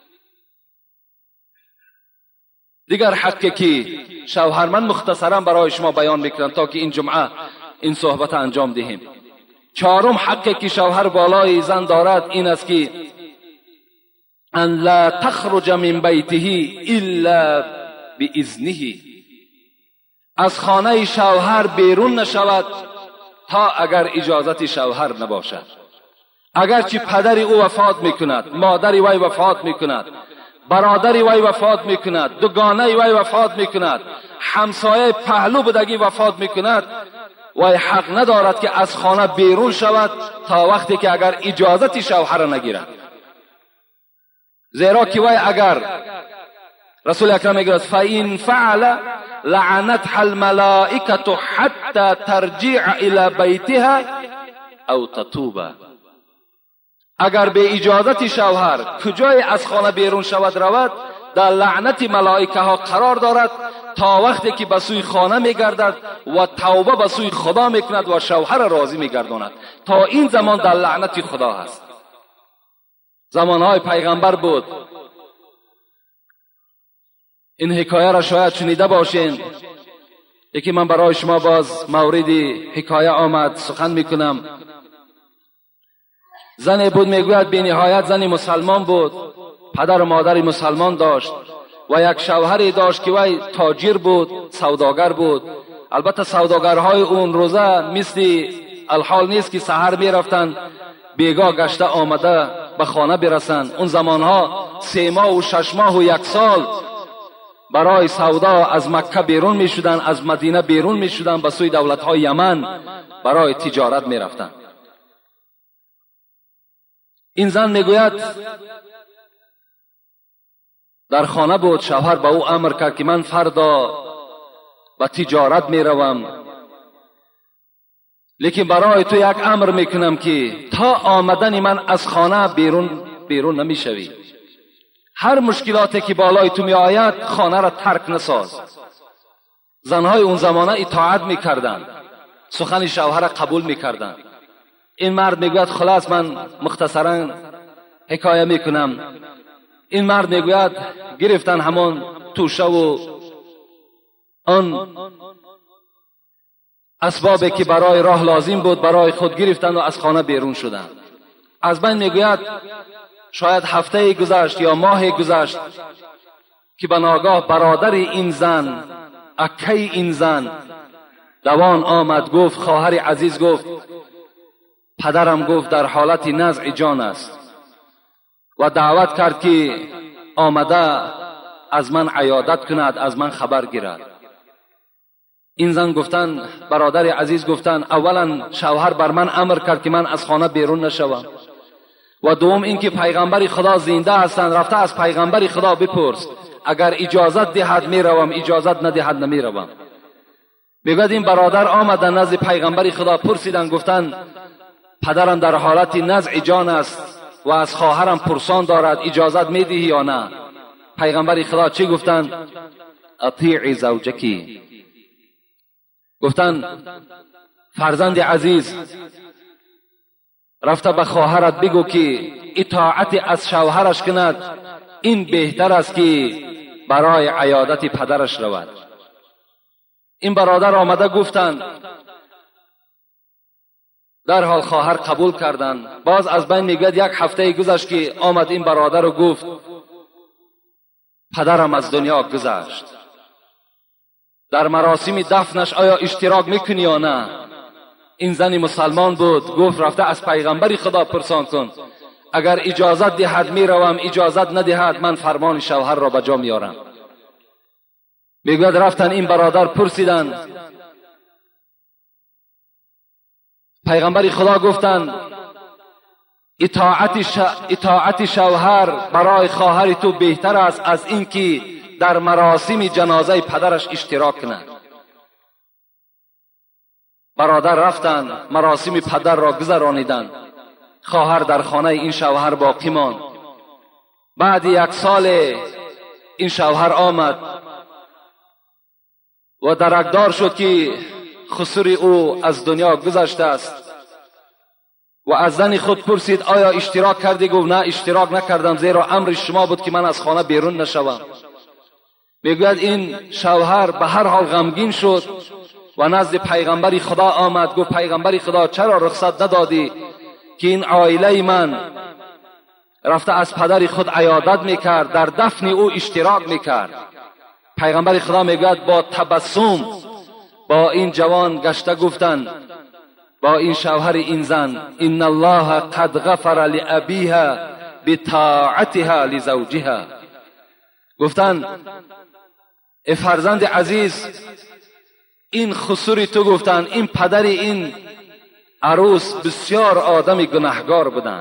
دیگر حقی که شوهر من مختصرا برای شما بیان میکنم تا که این جمعه این صحبت انجام دهیم. چهارم حقی که شوهر بالای زن دارد این است که ان لا تخرج من بیته الا باذنه. از خانه شوهر بیرون نشود تا اگر اجازت شوهر نباشد. اگرچه پدر او وفات میکند، مادر وی وفات میکند، برادر وی وفات میکند، دوگانه وی وفات میکند، همسایه پهلو بدگی وفات میکند، وی حق ندارد که از خانه بیرون شود تا وقتی که اگر اجازت شوهر نگیرد. زیرا که وی اگر رسول اکرم میگوید فإن فعل لعنتها الملائکة حتی ترجع الى بیتها او تتوب. اگر به اجازت شوهر کجای از خانه بیرون شود رود، در لعنت ملائکه ها قرار دارد تا وقتی که به سوی خانه میگردد و توبه به سوی خدا میکند و شوهر راضی میگرداند. تا این زمان در لعنت خدا هست. زمانهای پیغمبر بود. این حکایه را شاید شنیده باشین. یکی من برای شما باز موردی حکایه آمد سخن میکنم. زنی بود میگوید بی نهایت زنی مسلمان بود، پدر و مادری مسلمان داشت و یک شوهری داشت که وی تاجر بود، سوداگر بود. البته سوداگرهای اون روزه مثل الحال نیست که سحر میرفتن بیگاه گشته آمده به خانه برسن. اون زمانها 3 ماه و 6 ماه و 1 سال برای سودا از مکه بیرون می شدن، از مدینه بیرون می شدن، به سوی دولت‌های یمن برای تجارت می رفتن. این زن می گوید در خانه بود، شوهر به او امر کرد که من فردا به تجارت می روم، لیکن برای تو یک امر می کنم که تا آمدن من از خانه بیرون نمی شوی. هر مشکلاتی که بالای تو می آید خانه را ترک نساز. زنهای اون زمانه اطاعت می کردن، سخن شوهر را قبول می کردن. این مرد می گوید خلاص من مختصرا حکایه می کنم. این مرد می گوید گرفتن همون توشه و آن اسبابی که برای راه لازم بود برای خود گرفتن و از خانه بیرون شدن. از بین می گوید شاید هفته گذشت یا ماه گذشت که به ناگاه برادر این زن، اکه این زن دوان آمد، گفت خواهر عزیز، گفت پدرم گفت در حالت نزع جان است و دعوت کرد که آمده از من عیادت کند، از من خبر گیرد. این زن گفتن، برادر عزیز گفتن اولا شوهر بر من امر کرد که من از خانه بیرون نشوم و دوم اینکه پیغمبر خدا زنده هستند، رفته از پیغمبر خدا بپرس اگر اجازت دهد میروم، اجازت ندهد نمیروم. میگوید این برادر آمدن نزد پیغمبر خدا، پرسیدن گفتن پدرم در حالت نزع جان است و از خواهرم پرسان دارد، اجازت میدهی یا نه؟ پیغمبر خدا چی گفتن؟ اطیعی زوجکی. گفتن فرزند عزیز رفته به خواهرت بگو که اطاعت از شوهرش کند، این بهتر است که برای عیادت پدرش رود. این برادر آمده گفتند، در حال خواهر قبول کردند. باز از بین میگوید 1 هفته گذشت که آمد این برادر و گفت پدرم از دنیا گذشت، در مراسم دفنش آیا اشتراک میکنی یا نه؟ این زنی مسلمان بود، گفت رفته از پیغمبر خدا پرسان کن، اگر اجازت دهد میروم، اجازت ندهد من فرمان شوهر را بجا میارم. میگوید رفتن این برادر پرسیدن، پیغمبر خدا گفتند اطاعت شوهر برای خواهر تو بهتر است از اینکه در مراسم جنازه پدرش اشتراک کند. برادر رفتند مراسم پدر را گذرانیدند. خواهر در خانه این شوهر باقی ماند. بعد 1 سال این شوهر آمد و درکدار شد که خسر او از دنیا گذشته است و از زن خود پرسید آیا اشتراک کردی؟ گفت نه اشتراک نکردم، زیرا امر شما بود که من از خانه بیرون نشوم. میگوید این شوهر به هر حال غمگین شد و نزد پیغمبر خدا آمد، گفت پیغمبر خدا چرا رخصت ندادی که این عائله من رفته از پدر خود عیادت میکرد، در دفن او اشتراک میکرد. پیغمبر خدا میگوید با تبسم با این جوان گشته گفتن، با این شوهر این زن، ان الله قد غفر لابیها بطاعتها لزوجها. گفتن ای فرزند عزیز، این خسوری تو گفتن این پدر این عروس بسیار آدم گناهگار بودن،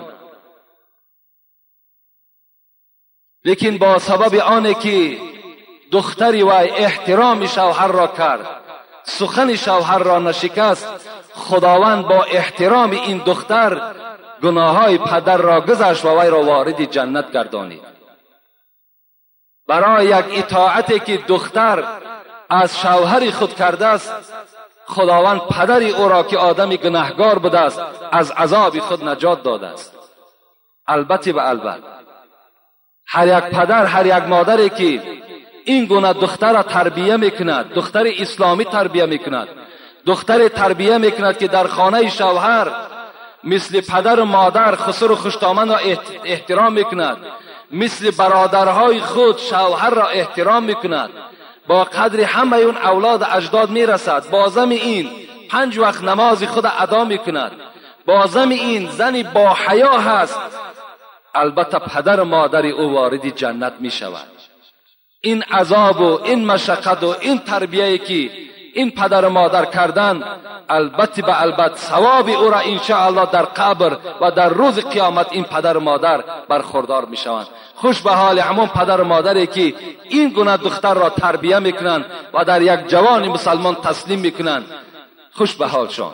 لیکن با سبب آنه که دختری و احترام شوهر را کرد، سخن شوهر را نشکست، خداوند با احترام این دختر گناههای پدر را گذشت و وی را وارد جنت گردانید. برای یک اطاعتی که دختر از شوهر خود کرده است، خداوند پدر او را که آدم گناهگار بوده است از عذاب خود نجات داده است. البته و البته هر یک پدر، هر یک مادری که این گونه دختر را تربیه میکند، دختر اسلامی تربیه میکند، دختر تربیه میکند که در خانه شوهر مثل پدر و مادر خسر و خوشتامن را احترام میکند، مثل برادرهای خود شوهر را احترام میکند، با قدر همه اون اولاد اجداد میرسد، بازم این 5 وقت نماز خود ادا میکند، بازم این زنی با حیا هست، البته پدر و مادر او وارد جنت میشود. این عذاب و این مشقت و این تربیه‌ای که این پدر و مادر کردن، البته به البته ثواب او را انشاءالله در قبر و در روز قیامت این پدر و مادر برخوردار میشوند. خوش به حال همون پدر و مادری که این گونه دختر را تربیه میکنند و در یک جوان مسلمان تسلیم میکنند، خوش به حالشان.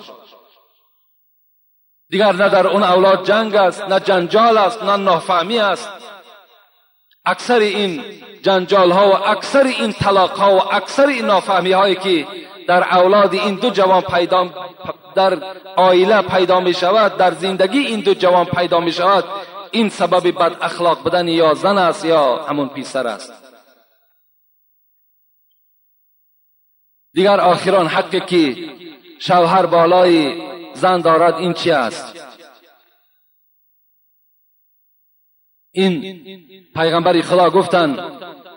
دیگر نه در اون اولاد جنگ است، نه جنجال است، نه نافهمی است. اکثر این جنجال ها و اکثر این طلاق ها و اکثر این نافهمی هایی که در اولاد این دو جوان در عائله پیدا می شود، در زندگی این دو جوان پیدا می شود، این سبب بد اخلاق بودن یا زن است یا همون پسر است. دیگر آخران حقی که شوهر بالای زن دارد این چی است؟ این پیغمبر خدا گفتند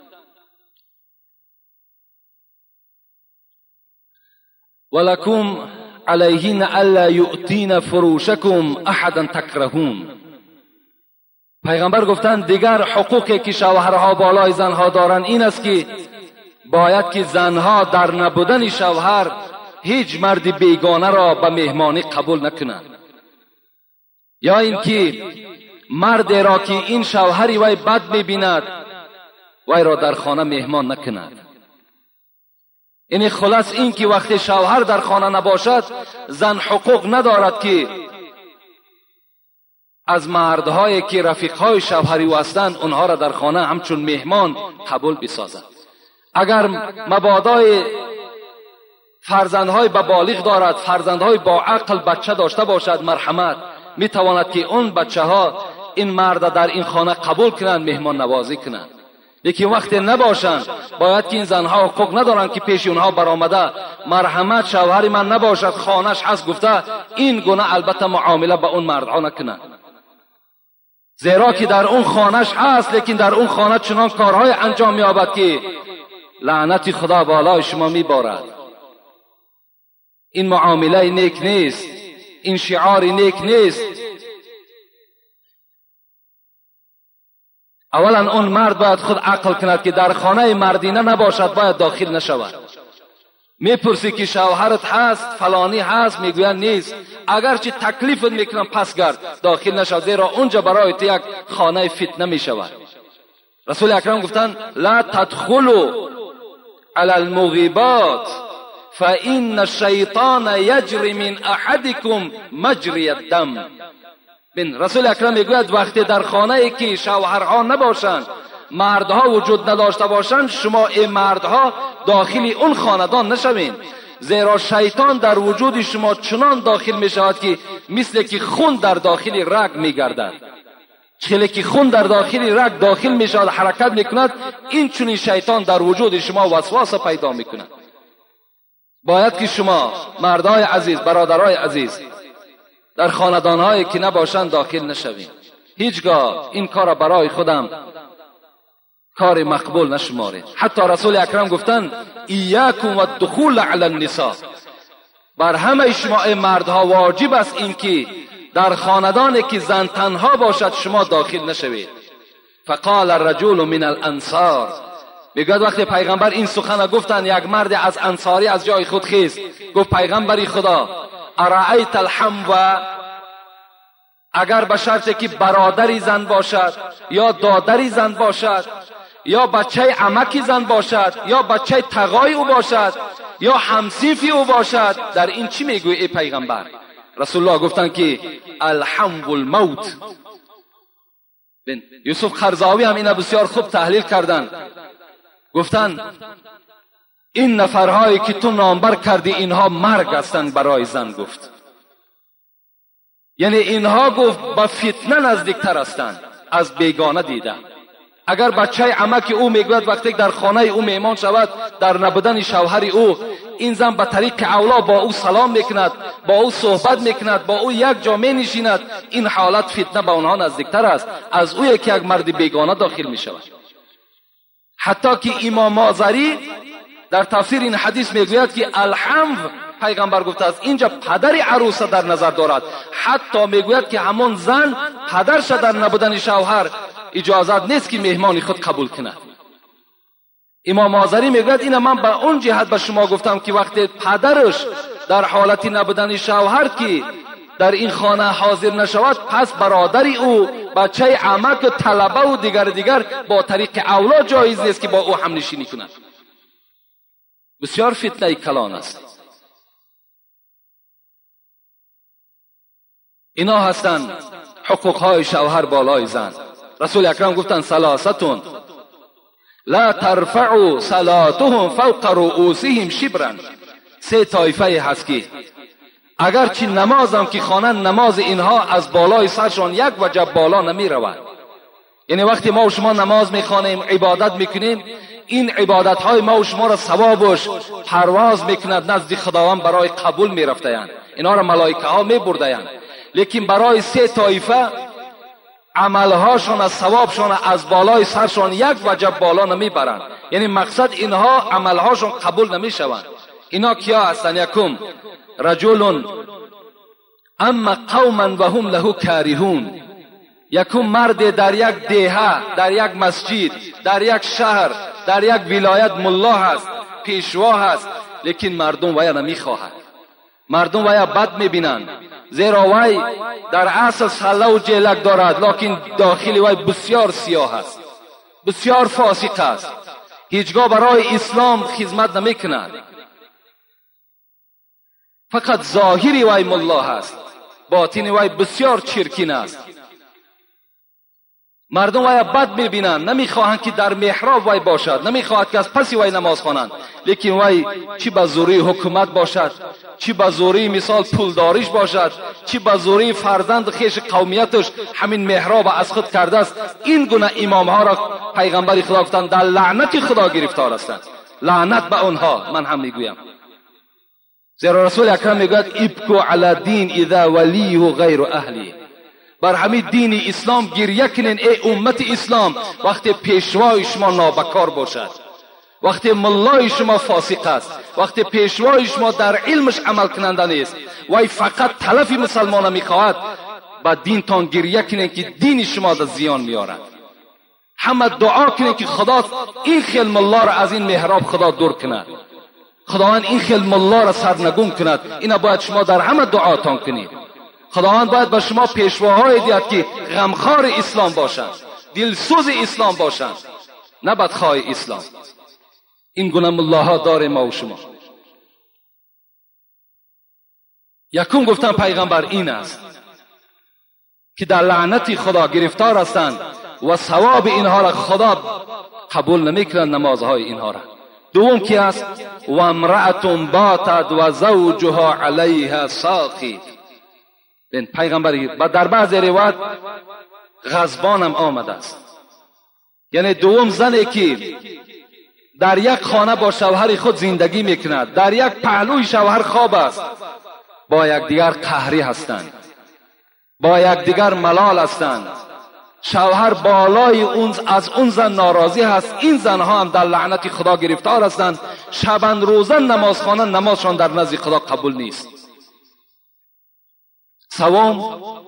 ولکم علیهن الا یؤتین فروشکم احدا تکرهون. پیغمبر گفتند دیگر حقوقی که شوهرها بالای زنها دارند این است که باید که زنها در نبودن شوهر هیچ مرد بیگانه را به مهمانی قبول نکنند، یا اینکه مرد را که این شوهری وی بد می‌بیند وی را در خانه مهمان نکند. یعنی خلاص این که وقتی شوهر در خانه نباشد زن حقوق ندارد که از مردهایی که رفیقهای شوهری او هستند اونها را در خانه همچون مهمان قبول بسازد. اگر مبادای فرزندهای بالغ دارد، فرزندهای با عقل بچه داشته باشد، مرحمت، میتواند که اون بچه ها این مرد در این خانه قبول کنند، مهمان نوازی کنند. لیکن وقتی نباشند باید که این زنها حقوق ندارند که پیش اونها برآمده مرحمت شوهر من نباشد، خانهش هست گفته این گونه البته معامله با اون مردها نکنند، زیرا که در اون خانهش هست لیکن در اون خانه چنان کارهای انجام می‌یابد که لعنت خدا بالای شما میبارد. این معامله نیک نیست، این شعار نیک نیست. اولا اون مرد باید خود عقل کند که در خانه مردینه نباشد، باید داخل نشود. میپرسی که شوهرت هست، فلانی هست، میگوید نیست، اگرچه تکلیفت میکنم پس گرد داخل نشود، زیرا اونجا برای تو یک خانه فتنه میشود. رسول اکرم گفتند لا تدخلوا علی المغیبات فإن الشیطان یجری من احدکم مجری الدم. رسول اکرم میگوید وقتی در خانه ای که شوهرها نباشند، مردها وجود نداشته باشند، شما این مردها داخل اون خاندان نشوین، زیرا شیطان در وجود شما چنان داخل می شود که مثل که خون در داخل رگ می گردد. چلی که خون در داخل رگ داخل می شود، حرکت می کند، این چنین شیطان در وجود شما وسواس پیدا می کند. باید که شما مردای عزیز، برادرای عزیز، در خاندانهایی که نباشند داخل نشوید. هیچگاه این کار برای خودم کار مقبول نشمارید. حتی رسول اکرم گفتند ایاکم والدخول علی النساء، بر همه شما ای مردها واجب است این که در خاندانی که زن تنها باشد شما داخل نشوید. فقال الرجل من الانصار، میگوید وقتی پیغمبر این سخن گفتند یک مرد از انصاری از جای خود خیست، گفت پیغمبری خدا ارأیت الحمو، اگر به شرطی که برادری زن باشد یا دادری زن باشد یا بچه عمکی زن باشد یا بچه تقای او باشد یا همسیفی او باشد، در این چی میگوی ای پیغمبر؟ رسول الله گفتند که الحمو الموت، یوسف قرضاوی هم اینا بسیار خوب تحلیل کردن. گفتن این نفرهایی که تو نامبر کردی اینها مرگ هستند برای زن. گفت یعنی اینها گفت با فتنه نزدیکتر هستند از بیگانه دیدن. اگر بچه عمک او میگوید وقتی در خانه او مهمان شود در نبودن شوهر او، این زن به طریق اولا با او سلام میکند، با او صحبت میکند، با او یک جا مینشیند، این حالت فتنه به آنها نزدیکتر است از او که یک مرد بیگانه داخل میشود. حتی که امام مازری در تفسیر این حدیث میگوید که الحمو پیغمبر گفته است اینجا پدر عروس در نظر دارد. حتی میگوید که همون زن پدرش در نبودن شوهر اجازت نیست که مهمان خود قبول کند. امام مازری میگوید این من به اون جهت به شما گفتم که وقتی پدرش در حالت نبودن شوهر که در این خانه حاضر نشود، پس برادری او، بچه عمک و طلبه و دیگر با طریق اولا جایز نیست که با او هم نشینی کند. بسیار فتنه کلان است. اینا هستند حقوقهای شوهر بالای زن. رسول اکرم گفتن ثلاثتون لا ترفعوا صلاتهم فوق رؤوسهم شبرا. سه طایفه هست که اگرچه نمازم که خوانند نماز اینها از بالای سرشان یک وجب بالا نمی رود. یعنی وقتی ما و شما نماز میخوانیم عبادت میکنیم، این عبادت های ما و شما را ثوابش پرواز میکند نزد خداوند برای قبول میرفتند، اینا را ملائکه ها میبردند. لیکن برای سه طایفه عملهاشون از ثوابشون از بالای سرشون یک وجب بالا نمیبرند. یعنی مقصد اینها عملهاشون قبول نمیشوند. اینا کیا هستند؟ یکم رجل اما قوما و هم له کارهون. یکم مرد در یک دهه، در یک مسجد، در یک شهر، در یک ولایت ملا هست، پیشوا هست، لیکن مردم وی نمیخواهند. مردم وی بد میبینند، زیرا وی در اصل سله و جلک دارد، لیکن داخل وی بسیار سیاه است، بسیار فاسق است، هیچگاه برای اسلام خدمت نمیکند، فقط ظاهری وی ملا است، باطن وی بسیار چرکین است. مردم وی بد میبینند، نمیخواهند که در محراب وی باشد، نمیخواهند که از پس وی نماز خوانند، لیکن وی چی به زوری حکومت باشد، چی به زوری مثال پولداریش باشد، چی به زوری فرزند خیش قومیتش همین محراب از خود کرده است، این گونه امام ها را پیغمبر خدا گفتند در لعنت خدا گرفتار هستند. لعنت به اونها. من هم میگویم، زیرا رسول اکرم میگوید ابکو علی دین اذا ولیه غیر اهلی. بر همین دین اسلام گریه کنین ای امت اسلام وقتی پیشوای شما نابکار باشد، وقتی ملای شما فاسق است، وقتی پیشوای شما در علمش عمل کننده نیست، وی فقط تلف مسلمان میخواهد، با دین تان گریه کنین که دین شما در زیان میارد. همه دعا کنین که خدا این خیل ملا را از این محراب خدا دور کند، خداوند این خیل ملا را سرنگون کند. اینا باید شما در همه دعاتان کنید. خداوند باید به شما پیشواهای دهد که غمخوار اسلام باشند، دلسوز اسلام باشند، نه بدخواه اسلام. این گونه ملاها داره ما و شما. یکم گفتن پیغمبر این است که در لعنت خدا گرفتار هستند و ثواب اینها را خدا قبول نمیکند، نمازهای اینها را. دوم کی است؟ و امرأة باتت و زوجها علیها ساقی. پیغمبری در بعض روایت غضبان هم آمده است. یعنی دوم زنی که در یک خانه با شوهر خود زندگی میکند، در یک پهلوی شوهر خواب است، با یکدیگر قهری هستند، با یکدیگر ملال هستند، شوهر بالای از اون زن ناراضی هست، این زنها هم در لعنت خدا گرفتار هستند، شبان روزن نماز خوانند، نمازشان در نزد خدا قبول نیست. سوم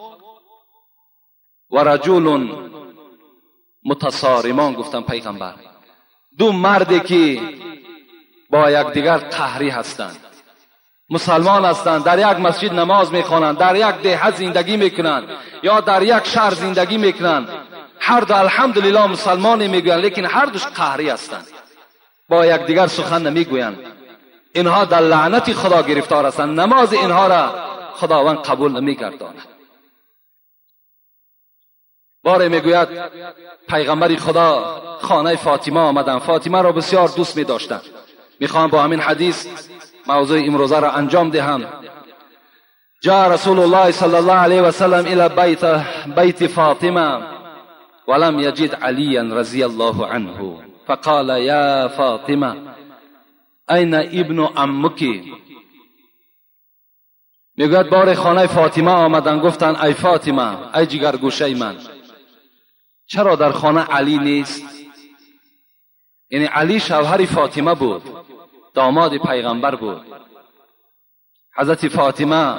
و رجل متصارمان گفتن پیغمبر، دو مردی که با یکدیگر قهری هستند، مسلمان هستند، در یک مسجد نماز میخوانند، در یک دهه زندگی میکنند یا در یک شهر زندگی میکنند، هر دو الحمدلله مسلمانی میگویند، لیکن هر دوش قهری هستند، با یکدیگر سخن نمیگویند. اینها در لعنت خدا گرفتار هستند، نماز اینها را خداوند قبول نمیگرداند. باره میگوید پیغمبر خدا خانه فاطمه آمدن. فاطمه را بسیار دوست می داشتند. میخوام با همین حدیث موضوع امروزه را انجام دهم. جاء رسول الله صلی الله علیه و سلم الى بیت فاطمه ولم یجد علیا رضی الله عنه فقال یا فاطمه این ابن عمک. میگوید بار خانه فاطمه آمدن، گفتن ای فاطمه، ای جگرگوشه من، چرا در خانه علی نیست؟ یعنی علی شوهر فاطمه بود، داماد پیغمبر بود. حضرت فاطمه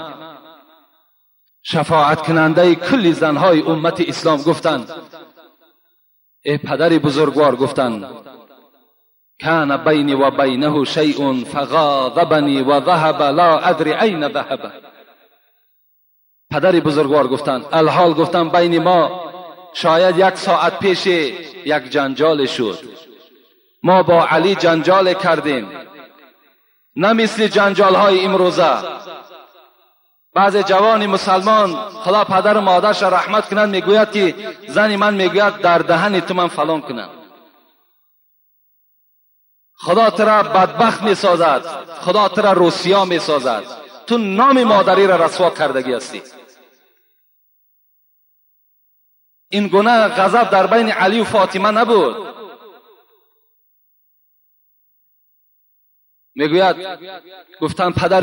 شفاعت کننده کل زنهای امت اسلام گفتند ای پدر بزرگوار، گفتند کان بینی و بینه شیء فغاضبنی و ذهب لا ادری این ذهب. پدر بزرگوار گفتند الحال گفتم بین ما شاید 1 ساعت پیش یک جنجال شد، ما با علی جنجال کردیم، نه مثل جنجال های امروزه. بعض جوان مسلمان خدا پدر و مادرش رحمت کنند میگوید که زن من میگوید در دهن تو من فلان کنم. خدا ترا بدبخت میسازد، خدا ترا روسیا میسازد، تو نام مادری را رسوا کردگی هستی. این گناه غضب در بین علی و فاطمه نبود. میگوید گفتن پدر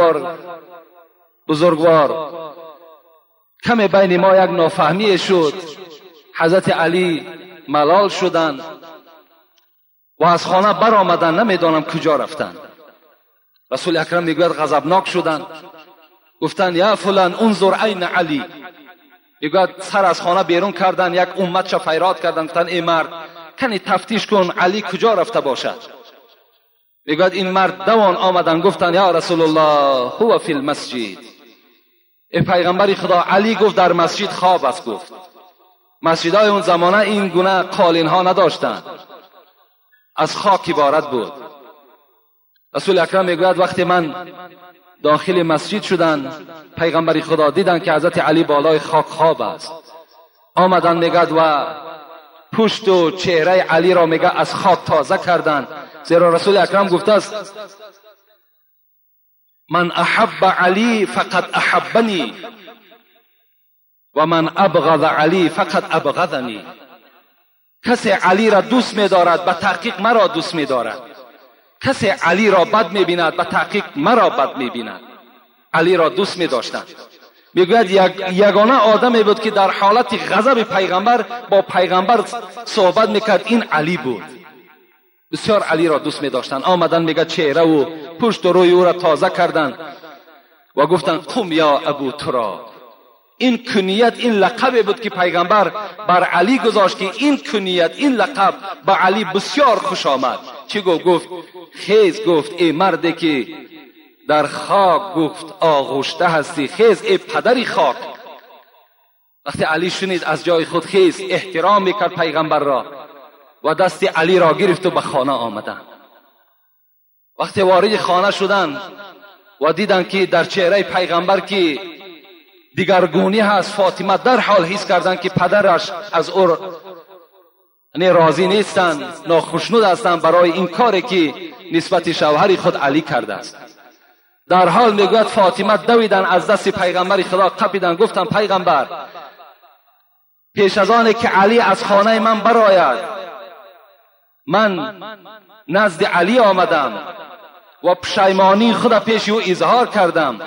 بزرگوار کمی بین ما یک نافهمی شد، حضرت علی ملال شدند و از خانه بر آمدن، نمیدانم کجا رفتند. رسول اکرم میگوید غضبناک شدند، گفتند یا فلان انظر این علی. میگوید سر از خانه بیرون کردند، یک امت شفیرات کردند، گفتند ای مرد کنی تفتیش کن علی کجا رفته باشد. میگوید این مرد دوان آمدن گفتند یا رسول الله هو فی المسجد. ای پیغمبر خدا علی گفت در مسجد خواب است. گفت مسجدهای اون زمانه این گونه قالین ها نداشتند، از خاک عبارت بود. رسول اکرم میگوید وقتی من داخل مسجد شدن پیغمبر خدا دیدن که حضرت علی بالای خاک خواب است، آمدن میگوید و پشت و چهره علی را میگه از خاک تازه کردند، زیرا رسول اکرم گفته است من احب علی فقط احبنی و من ابغض علی فقط ابغضنی. کسی علی را دوست می‌دارد به تحقیق مرا دوست می‌دارد، کسی علی را بد می‌بیند به تحقیق مرا بد می‌بیند. علی را دوست می‌داشتند. میگوید یگانه آدمی بود که در حالت غضب پیغمبر با پیغمبر صحبت میکرد، این علی بود. بسیار علی را دوست می‌داشتند. آمدن میگه چهره و پشت و روی او را تازه کردند و گفتند قم یا ابو تراب. این کنیت، این لقب بود که پیغمبر بر علی گذاشت که این کنیت، این لقب به علی بسیار خوش آمد. چی گفت؟ خیز گفت ای مردی که در خاک گفت آغشته هستی، خیز ای پدری خاک. وقتی علی شنید از جای خود خیز، احترام میکرد پیغمبر را و دست علی را گرفت و به خانه آمدند. وقتی وارد خانه شدند و دیدند که در چهره پیغمبر که دیگرگونی هست، فاطمه در حال حس کردند که پدرش از او راضی نیستند، ناخشنود هستند برای این کاری که نسبت شوهر خود علی کرده است. در حال میگوید فاطمه دویدن از دست پیغمبر خدا قپیدن، گفتن پیغمبر پیش از آن که علی از خانه من برآید من نزد علی آمدم و پشیمانی خود پیش او اظهار کردم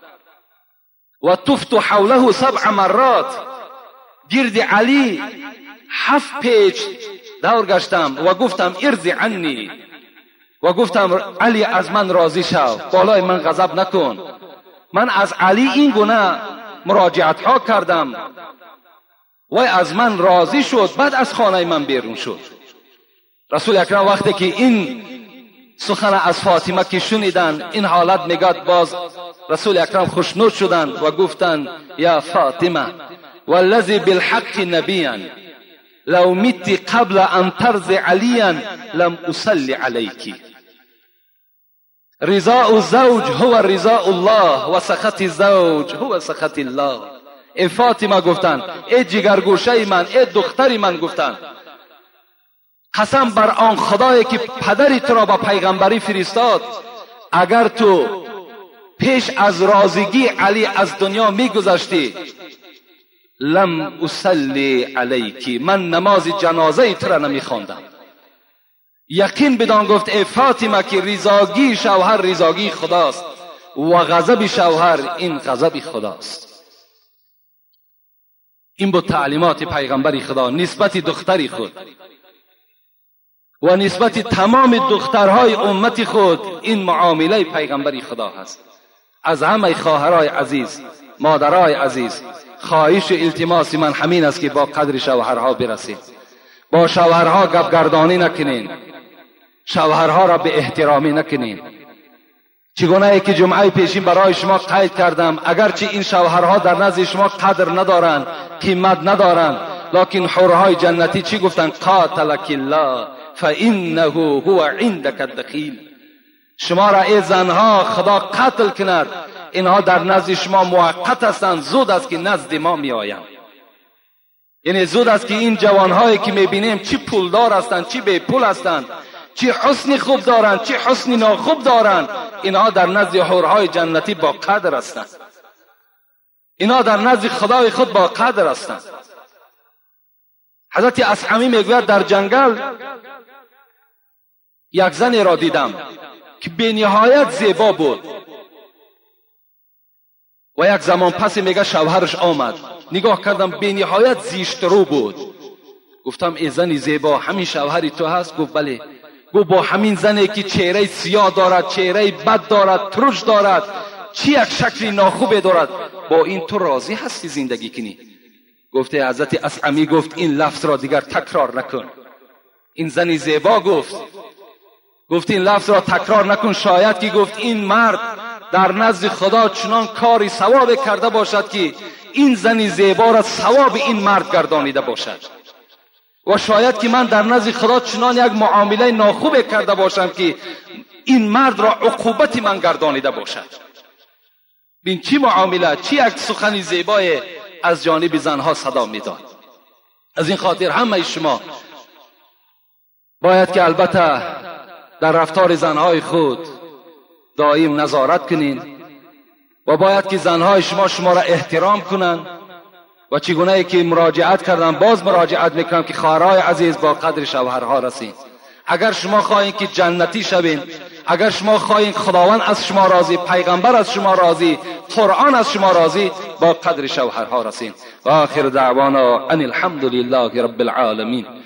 و طفت حوله 7 مرات، گرد علی 7 پیچ دور گشتم و گفتم ارضی عنی و گفتم علی از من راضی شو، بالای من غضب نکن. من از علی این گونه مراجعت ها کردم و از من راضی شد، بعد از خانه من بیرون شد. رسول اکرم وقتی که این سخن از فاطمه که شنیدن این حالت میگد، باز رسول اکرم خوشنود شدند و گفتند یا فاطمه والذی بالحق نبیا لو مت قبل ان ترضی علیا لم اصلی علیکی. رضاء الزوج هو رضاء الله و سخط الزوج هو سخط الله. ای فاطمه گفتن، ای جگرگوشه من، ای دختری من گفتن. قسم بر آن خدایی که پدری تو را به پیغمبری فرستاد، اگر تو پیش از رازگی علی از دنیا میگذشتی لم اصلی علیکی، من نماز جنازه تو را نمیخواندم. یقین بدان گفت ای فاطمه که رضاگی شوهر رضاگی خداست و غضب شوهر این غضب خداست. این بود تعلیمات پیغمبر خدا نسبت دختری خود و نسبت تمام دخترهای امت خود. این معامله پیغمبر خدا هست. از همه خواهرای عزیز، مادرای عزیز، خواهش و التماس من همین است که با قدر شوهرها برسید. با شوهرها گپگردانی نکنین، شوهرها را به احترامی نکنین. چگونه ای که جمعه پیشین برای شما قید کردم، اگرچه این شوهرها در نزد شما قدر ندارن، قیمت ندارن، لکن حورهای جنتی چی گفتن؟ قاتلک الله فانه هو عندك الدخیل. شما را ای زنها خدا قتل کند، اینها در نزد شما موقت هستند، زود است که نزد ما می آیند. یعنی زود است که این جوانهایی که می بینیم چی پولدار هستند، چی بی پول هستند، چی حسن خوب دارند، چی حسن ناخوب دارند، اینها در نزد حورهای جنتی با قدر هستند. اینها در نزد خدای خود با قدر هستند. حضرت اصحمی میگوید در جنگل یک زن را دیدم که به نهایت زیبا بود و یک زمان پس میگه شوهرش آمد، نگاه کردم به نهایت زیشترو بود. گفتم ای زنی زیبا همین شوهری تو هست؟ گفت بله. گفت با همین زنی که چهره سیاه دارد، چهره بد دارد، ترش دارد، چی یک شکلی ناخوبه دارد، با این تو راضی هستی زندگی کنی؟ گفته حضرت اصحمی گفت این لفظ را دیگر تکرار نکن. این زنی زیبا گفت این لفظ را تکرار نکن. شاید که گفت این مرد در نزد خدا چنان کاری ثواب کرده باشد که این زنی زیبا را ثواب این مرد گردانیده باشد، و شاید که من در نزد خدا چنان یک معامله ناخوب کرده باشم که این مرد را عقوبت من گردانیده باشد. بین چی معامله، چی یک سخنی زیبای از جانب زنها صدا میداد. از این خاطر همه شما باید که البته در رفتار زنهای خود دائم نظارت کنین و باید که زنهای شما را احترام کنن. و چگونه ای که مراجعت کردم باز مراجعت میکنم که خواهرای عزیز با قدر شوهرها رسین. اگر شما خواهین که جنتی شوین، اگر شما خواهین خداوند از شما راضی، پیغمبر از شما راضی، قرآن از شما راضی، با قدر شوهرها رسین. و آخر دعوانا ان الحمد لله رب العالمین.